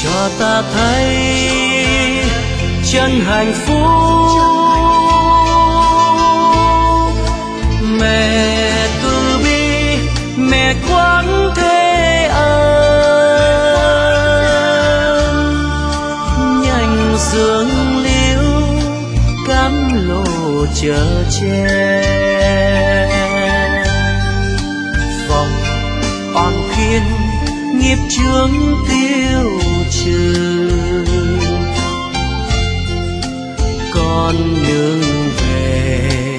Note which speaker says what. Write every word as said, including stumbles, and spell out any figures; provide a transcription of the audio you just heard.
Speaker 1: cho ta thấy chân hạnh phúc. Mẹ từ bi, mẹ quán thế ơn, nhanh dương liễu cam lộ chở che. Vòng oan khiên nghiệp chướng tiêu trừ, con nương về